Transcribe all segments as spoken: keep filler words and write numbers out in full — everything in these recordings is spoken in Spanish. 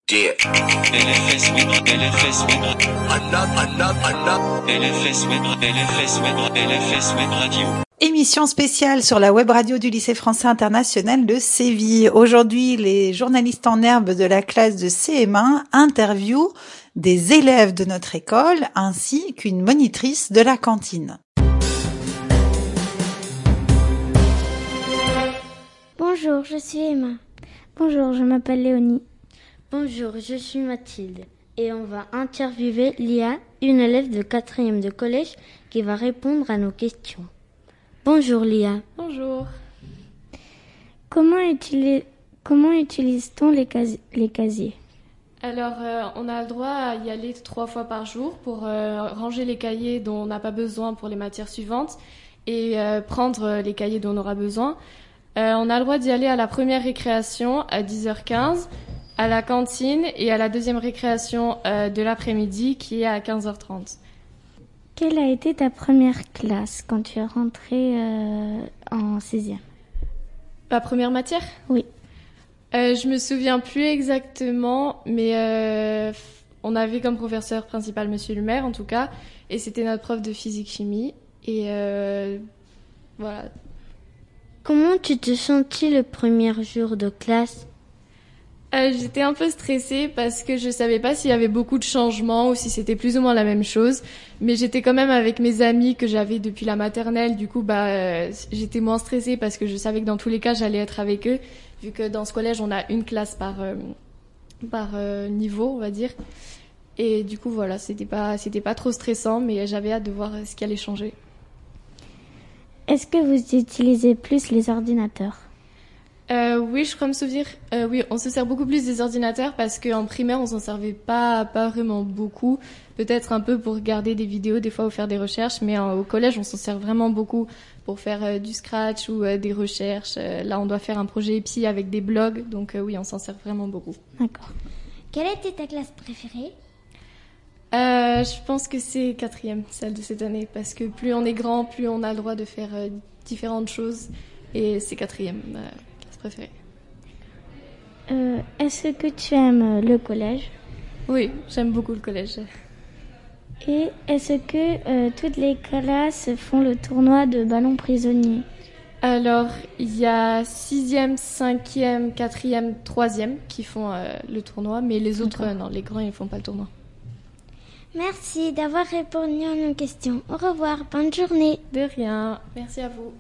Yeah. L F S Web, L F S Web, Another, another, another. L F S Web, L F S Web, L F S Web Radio. Émission spéciale sur la web radio du lycée français international de Séville. Aujourd'hui, les journalistes en herbe de la classe de C M un interviewent des élèves de notre école ainsi qu'une monitrice de la cantine. Bonjour, je suis Emma. Bonjour, je m'appelle Léonie. Bonjour, je suis Mathilde et on va interviewer Lia, une élève de quatrième de collège qui va répondre à nos questions. Bonjour Lia. Bonjour. Comment, utili- comment utilise-t-on les, casi- les casiers ? Alors, euh, on a le droit à y aller trois fois par jour pour euh, ranger les cahiers dont on n'a pas besoin pour les matières suivantes et euh, prendre les cahiers dont on aura besoin. Euh, on a le droit d'y aller à la première récréation à dix heures quinze, à la cantine et à la deuxième récréation euh, de l'après-midi qui est à quinze heures trente. Quelle a été ta première classe quand tu es rentrée euh, en sixième ? La première matière ? Oui. Euh, je me souviens plus exactement, mais euh, on avait comme professeur principal Monsieur le maire en tout cas, et c'était notre prof de physique-chimie. Et euh, voilà. Comment tu te sentis le premier jour de classe ? Euh, j'étais un peu stressée parce que je savais pas s'il y avait beaucoup de changements ou si c'était plus ou moins la même chose. Mais j'étais quand même avec mes amis que j'avais depuis la maternelle. Du coup, bah, euh, j'étais moins stressée parce que je savais que dans tous les cas, j'allais être avec eux. Vu que dans ce collège, on a une classe par, euh, par euh, niveau, on va dire. Et du coup, voilà, c'était pas, c'était pas trop stressant, mais j'avais hâte de voir ce qui allait changer. Est-ce que vous utilisez plus les ordinateurs ? Euh, oui, je crois me souvenir. Euh, oui, on se sert beaucoup plus des ordinateurs parce qu'en primaire, on s'en servait pas, pas vraiment beaucoup. Peut-être un peu pour regarder des vidéos, des fois, ou faire des recherches. Mais euh, au collège, on s'en sert vraiment beaucoup pour faire euh, du scratch ou euh, des recherches. Euh, là, on doit faire un projet E P I avec des blogs. Donc euh, oui, on s'en sert vraiment beaucoup. D'accord. Quelle était ta classe préférée ? Euh, je pense que c'est quatrième, celle de cette année. Parce que plus on est grand, plus on a le droit de faire euh, différentes choses. Et c'est quatrième. Euh, préférée. Euh, est-ce que tu aimes le collège ? Oui, j'aime beaucoup le collège. Et est-ce que euh, toutes les classes font le tournoi de ballon prisonnier ? Alors, il y a sixième, cinquième, quatrième, troisième qui font euh, le tournoi, mais les autres, euh, non, les grands, ils ne font pas le tournoi. Merci d'avoir répondu à nos questions. Au revoir, bonne journée. De rien, merci à vous.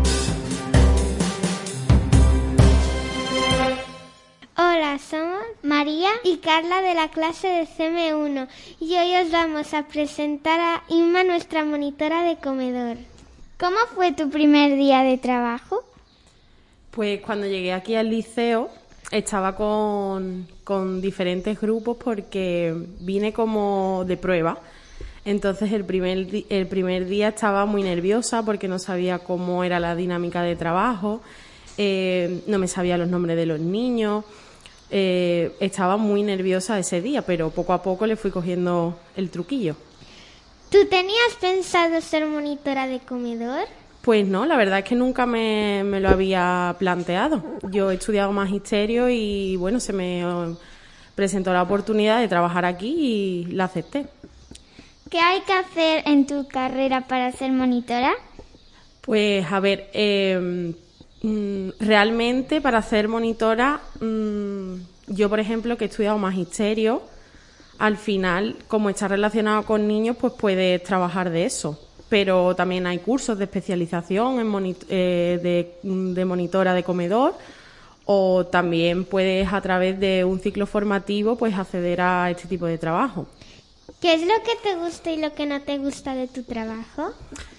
Hola, somos María y Carla de la clase de C M uno y hoy os vamos a presentar a Inma, nuestra monitora de comedor. ¿Cómo fue tu primer día de trabajo? Pues cuando llegué aquí al liceo estaba con, con diferentes grupos porque vine como de prueba. Entonces el primer, di- el primer día estaba muy nerviosa porque no sabía cómo era la dinámica de trabajo, eh, no me sabía los nombres de los niños. Eh, estaba muy nerviosa ese día, pero poco a poco le fui cogiendo el truquillo. ¿Tú tenías pensado ser monitora de comedor? Pues no, la verdad es que nunca me, me lo había planteado. Yo he estudiado magisterio y bueno, se me eh, presentó la oportunidad de trabajar aquí y la acepté. ¿Qué hay que hacer en tu carrera para ser monitora? Pues a ver, eh, mm, realmente para ser monitora, mm, yo por ejemplo que he estudiado magisterio, al final como está relacionado con niños pues puedes trabajar de eso, pero también hay cursos de especialización en moni- eh, de, de monitora de comedor o también puedes a través de un ciclo formativo pues acceder a este tipo de trabajo. ¿Qué es lo que te gusta y lo que no te gusta de tu trabajo?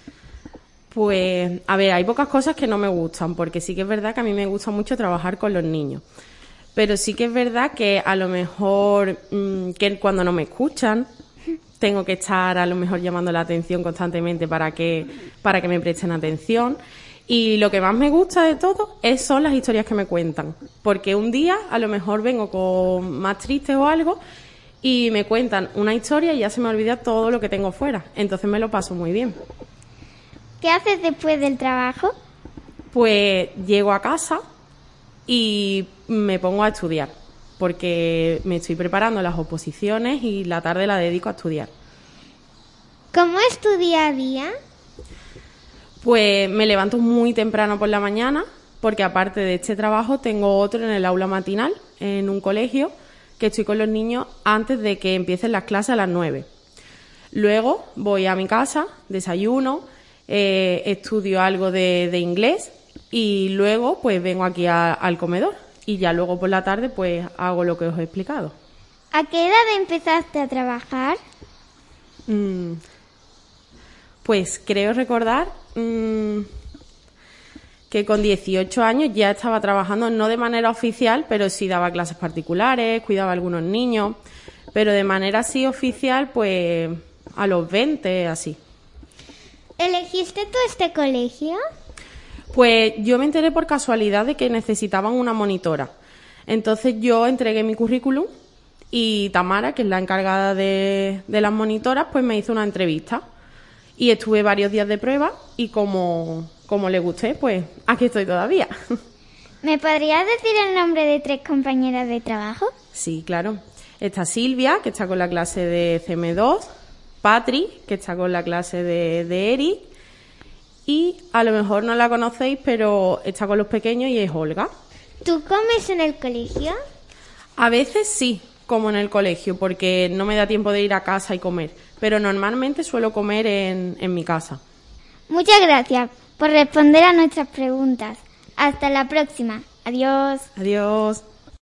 Pues, a ver, hay pocas cosas que no me gustan, porque sí que es verdad que a mí me gusta mucho trabajar con los niños. Pero sí que es verdad que a lo mejor mmm, que cuando no me escuchan, tengo que estar a lo mejor llamando la atención constantemente para que, para que me presten atención. Y lo que más me gusta de todo es, son las historias que me cuentan. Porque un día a lo mejor vengo con más triste o algo y me cuentan una historia y ya se me olvida todo lo que tengo fuera. Entonces me lo paso muy bien. ¿Qué haces después del trabajo? Pues llego a casa y me pongo a estudiar. porque me estoy preparando las oposiciones y la tarde la dedico a estudiar. ¿Cómo es tu día a día? Pues me levanto muy temprano por la mañana, porque aparte de este trabajo tengo otro en el aula matinal, en un colegio, que estoy con los niños antes de que empiecen las clases a las nueve. Luego voy a mi casa, desayuno, eh, estudio algo de, de inglés y luego pues vengo aquí a, al comedor y ya luego por la tarde pues hago lo que os he explicado. ¿A qué edad empezaste a trabajar? Mm, pues creo recordar mmm, que con dieciocho años ya estaba trabajando, no de manera oficial, pero sí daba clases particulares, cuidaba a algunos niños, pero de manera así oficial pues a los veinte, así. ¿Elegiste tú este colegio? Pues yo me enteré por casualidad de que necesitaban una monitora. Entonces yo entregué mi currículum y Tamara, que es la encargada de, de las monitoras, pues me hizo una entrevista. Y estuve varios días de prueba y como, como le gusté, pues aquí estoy todavía. ¿Me podrías decir el nombre de tres compañeras de trabajo? Sí, claro. Está Silvia, que está con la clase de C M dos, Patri, que está con la clase de, de Eric, y a lo mejor no la conocéis, pero está con los pequeños y es Olga. ¿Tú comes en el colegio? A veces sí, como en el colegio, porque no me da tiempo de ir a casa y comer, pero normalmente suelo comer en, en mi casa. Muchas gracias por responder a nuestras preguntas. Hasta la próxima. Adiós. Adiós.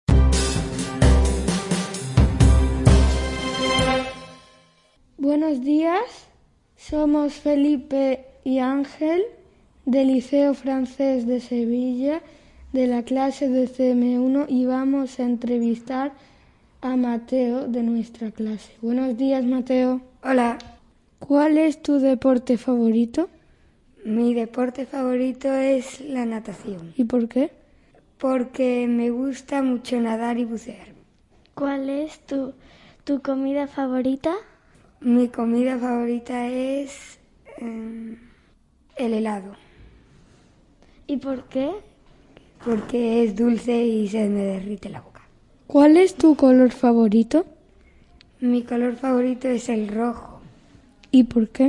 Buenos días, somos Felipe y Ángel del Liceo Francés de Sevilla, de la clase de C M uno, y vamos a entrevistar a Mateo de nuestra clase. Buenos días, Mateo. Hola. ¿Cuál es tu deporte favorito? Mi deporte favorito es la natación. ¿Y por qué? Porque me gusta mucho nadar y bucear. ¿Cuál es tu, tu comida favorita? Mi comida favorita es eh, el helado. ¿Y por qué? Porque es dulce y se me derrite la boca. ¿Cuál es tu color favorito? Mi color favorito es el rojo. ¿Y por qué?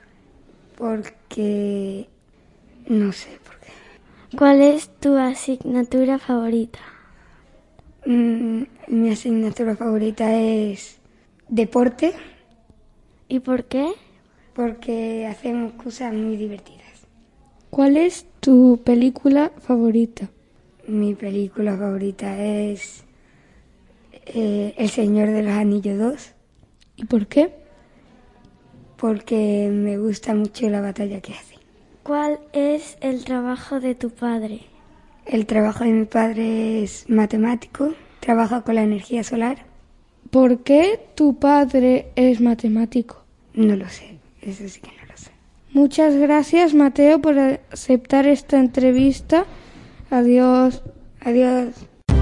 Porque no sé por qué. ¿Cuál es tu asignatura favorita? Mm, mi asignatura favorita es deporte. ¿Y por qué? Porque hacemos cosas muy divertidas. ¿Cuál es tu película favorita? Mi película favorita es eh, El Señor de los Anillos dos. ¿Y por qué? Porque me gusta mucho la batalla que hace. ¿Cuál es el trabajo de tu padre? El trabajo de mi padre es matemático, trabaja con la energía solar. ¿Por qué tu padre es matemático? No lo sé, eso sí que no lo sé. Muchas gracias, Mateo, por aceptar esta entrevista. Adiós. Adiós.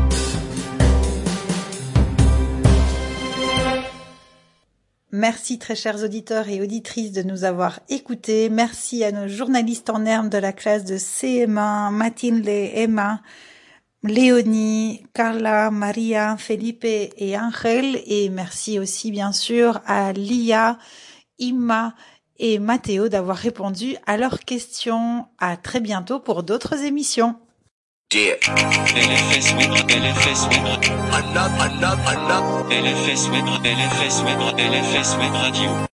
Merci très chers auditeurs et auditrices de nous avoir écoutés. Merci à nos journalistes en herbe de la classe de C M un, Mathilde, Emma, Léonie, Carla, Maria, Felipe et Ángel. Et merci aussi bien sûr à Lia, Imma et Mathéo d'avoir répondu à leurs questions. À très bientôt pour d'autres émissions. Yeah. L F S Web, L F S Web, Another, another, another. L F S Web, L F S Web, L F S Web Radio.